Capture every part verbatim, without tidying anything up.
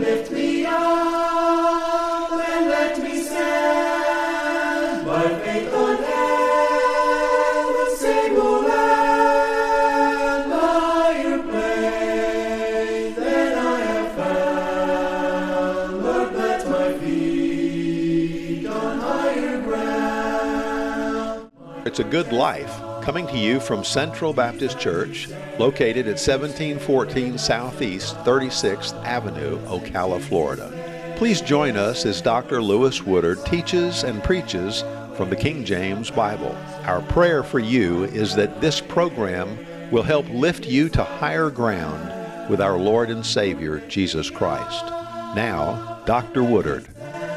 lift me up and let me stand by faith on heaven's stable land, higher place than I have found. Lord, plant my feet on higher ground. It's a Good Life, coming to you from Central Baptist Church, located at seventeen fourteen Southeast thirty-sixth Avenue, Ocala, Florida. Please join us as Doctor Lewis Woodard teaches and preaches from the King James Bible. Our prayer for you is that this program will help lift you to higher ground with our Lord and Savior, Jesus Christ. Now, Doctor Woodard.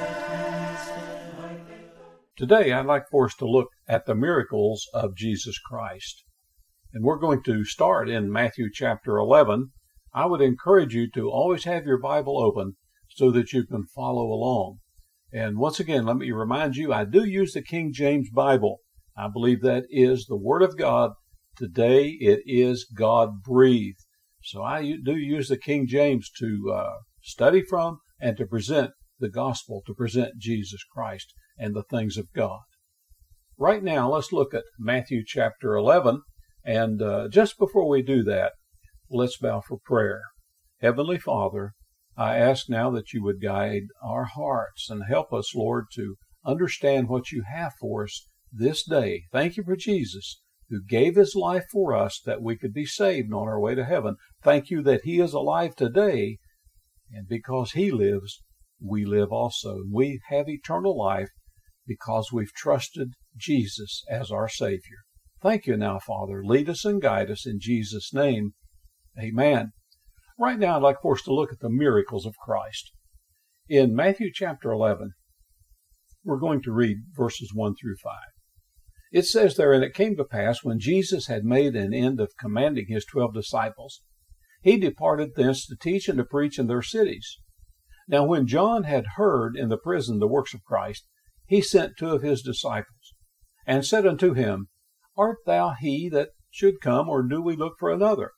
Today, I'd like for us to look at the miracles of Jesus Christ. And we're going to start in Matthew chapter eleven. I would encourage you to always have your Bible open so that you can follow along. And once again, let me remind you, I do use the King James Bible. I believe that is the Word of God. Today, it is God-breathed. So I do use the King James to uh, study from and to present the gospel, to present Jesus Christ and the things of God. Right now, let's look at Matthew chapter eleven. And uh, just before we do that, let's bow for prayer. Heavenly Father, I ask now that you would guide our hearts and help us, Lord, to understand what you have for us this day. Thank you for Jesus, who gave his life for us that we could be saved on our way to heaven. Thank you that he is alive today, and because he lives, we live also. We have eternal life because we've trusted Jesus as our Savior. Thank you now, Father. Lead us and guide us in Jesus' name. Amen. Right now, I'd like for us to look at the miracles of Christ. In Matthew chapter eleven, we're going to read verses one through five. It says there, "And it came to pass, when Jesus had made an end of commanding his twelve disciples, he departed thence to teach and to preach in their cities. Now when John had heard in the prison the works of Christ, he sent two of his disciples, and said unto him, Art thou he that should come, or do we look for another?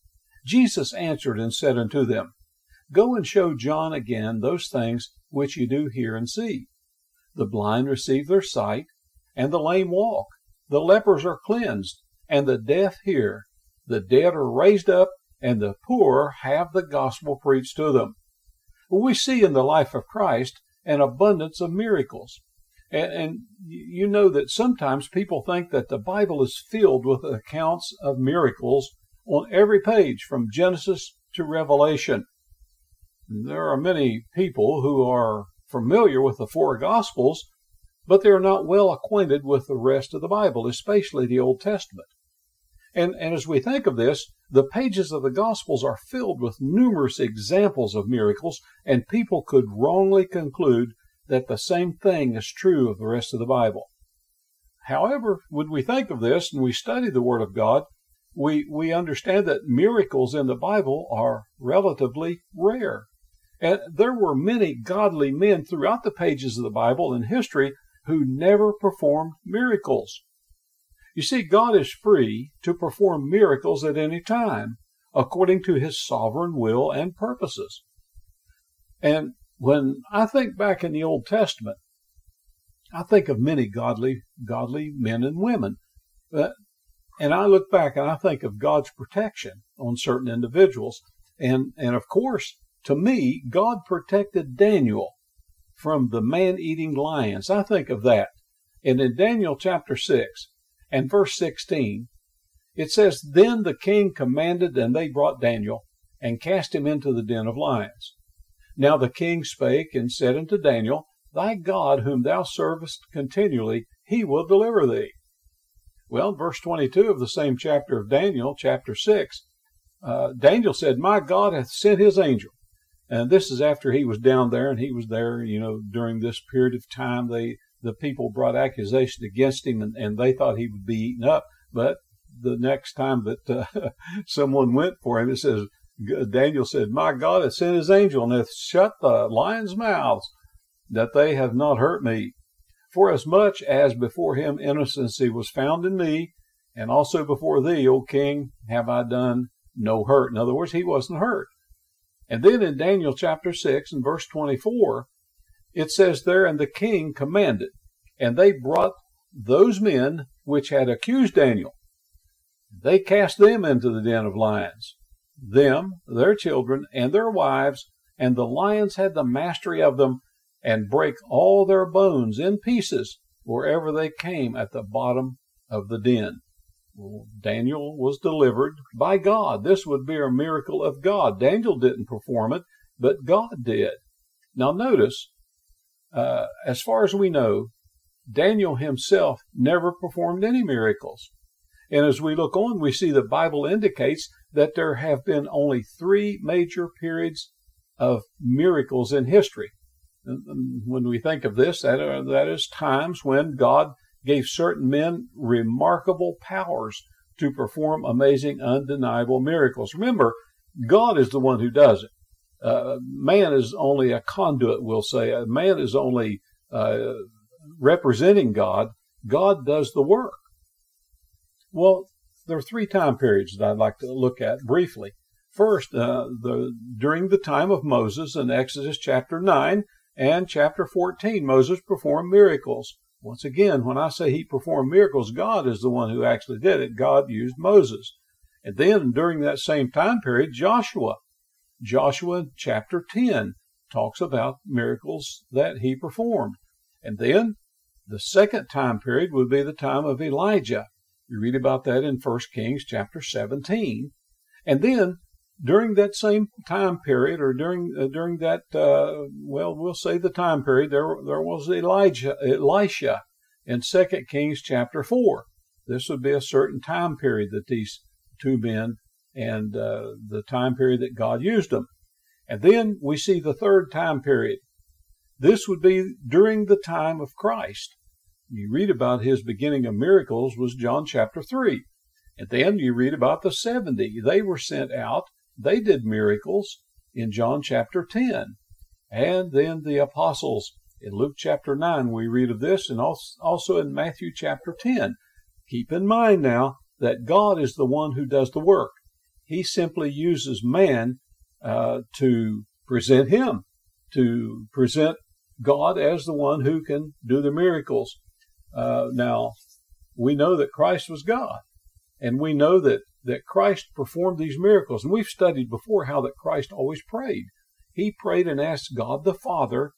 Jesus answered and said unto them, Go and show John again those things which you do hear and see. The blind receive their sight, and the lame walk. The lepers are cleansed, and the deaf hear. The dead are raised up, and the poor have the gospel preached to them." We see in the life of Christ an abundance of miracles. And, and you know that sometimes people think that the Bible is filled with accounts of miracles on every page from Genesis to Revelation. There are many people who are familiar with the four Gospels, but they're not well acquainted with the rest of the Bible, especially the Old Testament. And, and as we think of this, the pages of the Gospels are filled with numerous examples of miracles, and people could wrongly conclude that the same thing is true of the rest of the Bible. However, when we think of this and we study the Word of God, we, we understand that miracles in the Bible are relatively rare. And there were many godly men throughout the pages of the Bible and history who never performed miracles. You see, God is free to perform miracles at any time, according to his sovereign will and purposes. And when I think back in the Old Testament, I think of many godly, godly men and women. Uh, and I look back and I think of God's protection on certain individuals. And, and of course, to me, God protected Daniel from the man-eating lions. I think of that. And in Daniel chapter six and verse sixteen, it says, "Then the king commanded, and they brought Daniel, and cast him into the den of lions. Now the king spake and said unto Daniel, Thy God, whom thou servest continually, he will deliver thee." Well, verse twenty-two of the same chapter of Daniel, chapter six, uh, Daniel said, "My God hath sent his angel." And this is after he was down there, and he was there, you know, during this period of time. They, the people brought accusation against him, and, and they thought he would be eaten up. But the next time that uh, someone went for him, it says, Daniel said, "My God hath sent his angel, and hath shut the lions' mouths, that they have not hurt me. Forasmuch as before him innocency was found in me, and also before thee, O king, have I done no hurt." In other words, he wasn't hurt. And then in Daniel chapter six and verse twenty-four, it says there, and the king commanded, and they brought those men which had accused Daniel. They cast them into the den of lions, them, their children, and their wives, and the lions had the mastery of them, and brake all their bones in pieces wherever they came at the bottom of the den. Well, Daniel was delivered by God. This would be a miracle of God. Daniel didn't perform it, but God did. Now notice, uh, as far as we know, Daniel himself never performed any miracles. And as we look on, we see the Bible indicates that there have been only three major periods of miracles in history. When we think of this, that, are, that is times when God gave certain men remarkable powers to perform amazing, undeniable miracles. Remember, God is the one who does it. Uh, man is only a conduit, we'll say. Man is only uh, representing God. God does the work. Well, there are three time periods that I'd like to look at briefly. First, uh, the, during the time of Moses in Exodus chapter nine and chapter fourteen, Moses performed miracles. Once again, when I say he performed miracles, God is the one who actually did it. God used Moses. And then during that same time period, Joshua. Joshua in chapter ten talks about miracles that he performed. And then the second time period would be the time of Elijah. You read about that in First Kings chapter seventeen. And then during that same time period, or during uh, during that, uh, well, we'll say the time period, there there was Elijah, Elisha in Second Kings chapter four. This would be a certain time period that these two men and uh, the time period that God used them. And then we see the third time period. This would be during the time of Christ. You read about his beginning of miracles was John chapter three. And then you read about the seventy. They were sent out. They did miracles in John chapter ten. And then the apostles in Luke chapter nine, we read of this, and also in Matthew chapter ten. Keep in mind now that God is the one who does the work. He simply uses man uh, to present him, to present God as the one who can do the miracles. Uh, now, we know that Christ was God, and we know that, that Christ performed these miracles. And we've studied before how that Christ always prayed. He prayed and asked God the Father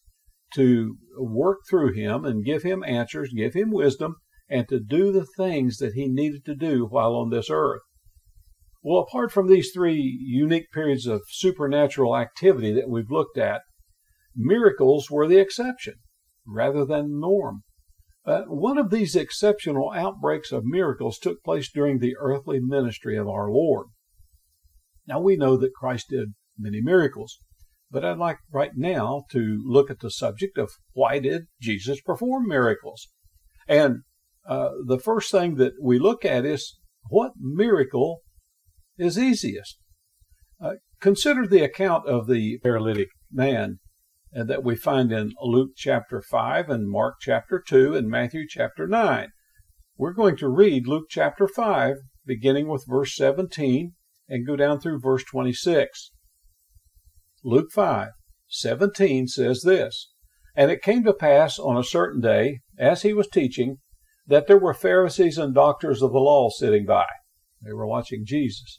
to work through him and give him answers, give him wisdom, and to do the things that he needed to do while on this earth. Well, apart from these three unique periods of supernatural activity that we've looked at, miracles were the exception rather than the norm. Uh, one of these exceptional outbreaks of miracles took place during the earthly ministry of our Lord. Now, we know that Christ did many miracles, but I'd like right now to look at the subject of why did Jesus perform miracles? And uh, the first thing that we look at is what miracle is easiest. Uh, consider the account of the paralytic man and that we find in Luke chapter five and Mark chapter two and Matthew chapter nine. We're going to read Luke chapter five, beginning with verse seventeen, and go down through verse twenty-six. Luke five, seventeen says this, "And it came to pass on a certain day, as he was teaching, that there were Pharisees and doctors of the law sitting by." They were watching Jesus.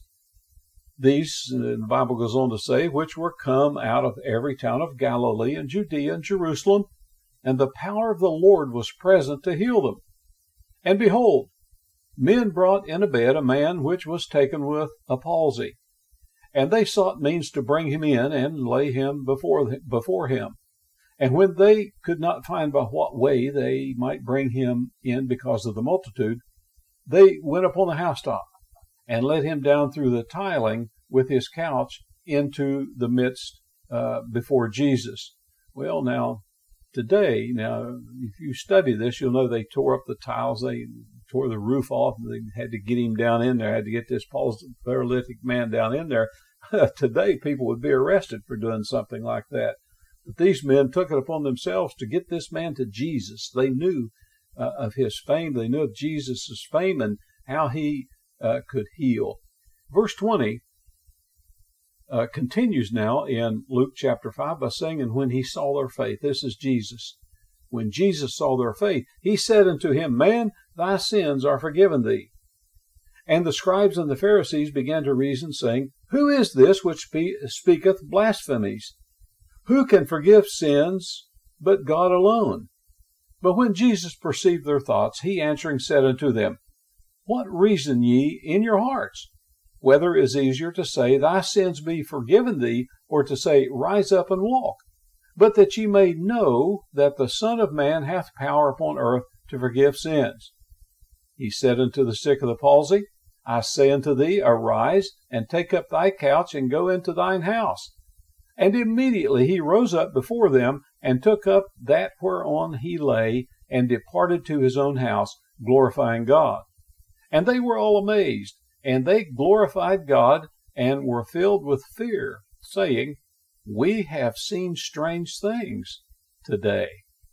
These, the Bible goes on to say, which were come out of every town of Galilee and Judea and Jerusalem, and the power of the Lord was present to heal them. And behold, men brought in a bed a man which was taken with a palsy. And they sought means to bring him in and lay him before, before him. And when they could not find by what way they might bring him in because of the multitude, they went upon the housetop and let him down through the tiling with his couch into the midst uh, before Jesus. Well, now, today, now, if you study this, you'll know they tore up the tiles, they tore the roof off, and they had to get him down in there, had to get this paralytic man down in there. Today, people would be arrested for doing something like that. But these men took it upon themselves to get this man to Jesus. They knew uh, of his fame, they knew of Jesus' fame and how he Uh, could heal. Verse twenty, uh, continues now in Luke chapter five by saying, and when he saw their faith, this is Jesus. When Jesus saw their faith, he said unto him, Man, thy sins are forgiven thee. And the scribes and the Pharisees began to reason, saying, Who is this which spe- speaketh blasphemies? Who can forgive sins but God alone? But when Jesus perceived their thoughts, he answering said unto them, What reason ye in your hearts? Whether it is easier to say, Thy sins be forgiven thee, or to say, Rise up and walk? But that ye may know that the Son of Man hath power upon earth to forgive sins. He said unto the sick of the palsy, I say unto thee, Arise, and take up thy couch, and go into thine house. And immediately he rose up before them, and took up that whereon he lay, and departed to his own house, glorifying God. And they were all amazed, and they glorified God, and were filled with fear, saying, We have seen strange things today.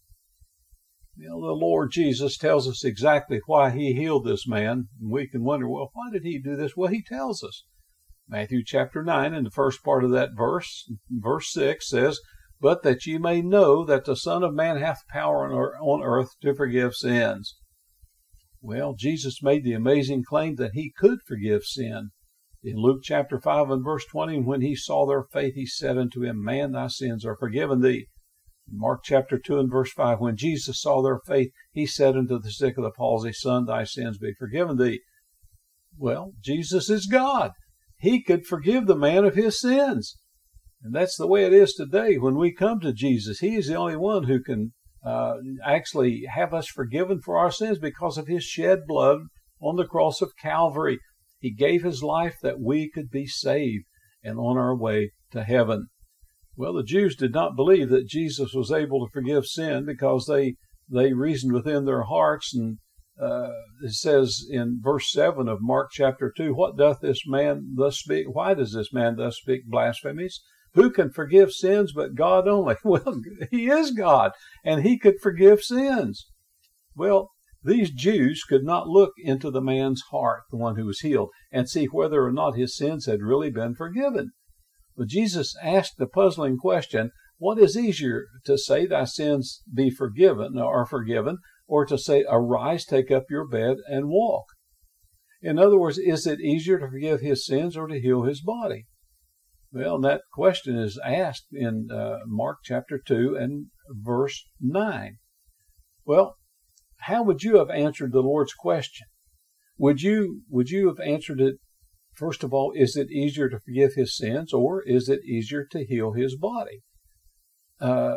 You know, the Lord Jesus tells us exactly why he healed this man. And we can wonder, well, why did he do this? Well, he tells us. Matthew chapter nine, in the first part of that verse, verse six says, But that ye may know that the Son of Man hath power on earth to forgive sins. Well, Jesus made the amazing claim that he could forgive sin. In Luke chapter five and verse twenty, and when he saw their faith, he said unto him, Man, thy sins are forgiven thee. In Mark chapter two and verse five, when Jesus saw their faith, he said unto the sick of the palsy, Son, thy sins be forgiven thee. Well, Jesus is God. He could forgive the man of his sins. And that's the way it is today. When we come to Jesus, he is the only one who can uh, actually have us forgiven for our sins because of his shed blood on the cross of Calvary. He gave his life that we could be saved and on our way to heaven. Well, the Jews did not believe that Jesus was able to forgive sin because they they reasoned within their hearts. And uh, it says in verse seven of Mark chapter two, What doth this man thus speak? Why does this man thus speak blasphemies? Who can forgive sins but God only? Well, he is God, and he could forgive sins. Well, these Jews could not look into the man's heart, the one who was healed, and see whether or not his sins had really been forgiven. But Jesus asked the puzzling question, what is easier to say, Thy sins be forgiven, or forgiven, or to say, Arise, take up your bed, and walk? In other words, is it easier to forgive his sins or to heal his body? Well, that question is asked in uh, Mark chapter two and verse nine. Well, how would you have answered the Lord's question? Would you, would you have answered it, first of all, is it easier to forgive his sins, or is it easier to heal his body? Uh,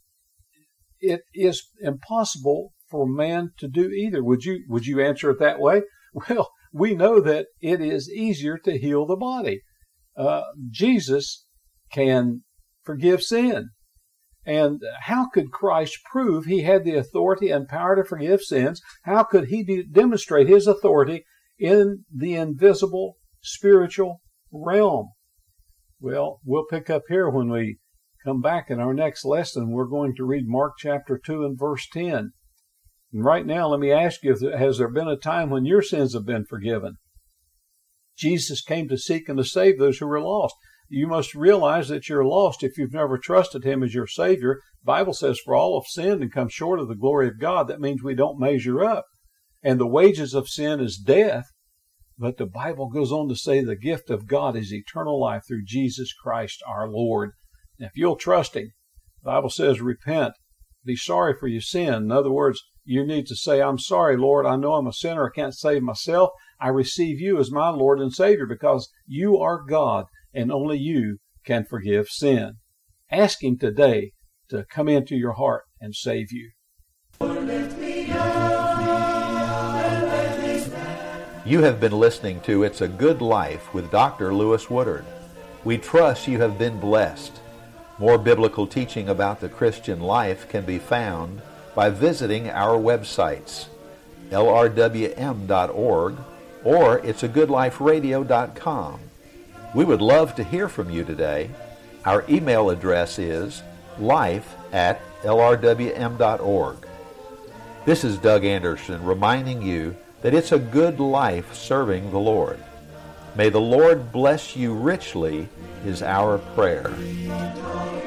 it is impossible for man to do either. Would you, would you answer it that way? Well, we know that it is easier to heal the body. Uh, Jesus can forgive sin. And how could Christ prove he had the authority and power to forgive sins? How could he de- demonstrate his authority in the invisible spiritual realm? Well, we'll pick up here when we come back in our next lesson. We're going to read Mark chapter two and verse ten. And right now, let me ask you, has there been a time when your sins have been forgiven? Jesus came to seek and to save those who were lost. You must realize that you're lost if you've never trusted him as your Savior. The Bible says, for all have sinned and come short of the glory of God. That means we don't measure up. And the wages of sin is death. But the Bible goes on to say the gift of God is eternal life through Jesus Christ our Lord. And if you'll trust him, the Bible says, repent, be sorry for your sin. In other words, you need to say, I'm sorry, Lord. I know I'm a sinner. I can't save myself. I receive you as my Lord and Savior because you are God and only you can forgive sin. Ask him today to come into your heart and save you. You have been listening to It's a Good Life with Doctor Lewis Woodard. We trust you have been blessed. More biblical teaching about the Christian life can be found by visiting our websites, L R W M dot org or it's a good life radio dot com. We would love to hear from you today. Our email address is life at L R W M dot org. This is Doug Anderson reminding you that it's a good life serving the Lord. May the Lord bless you richly is our prayer.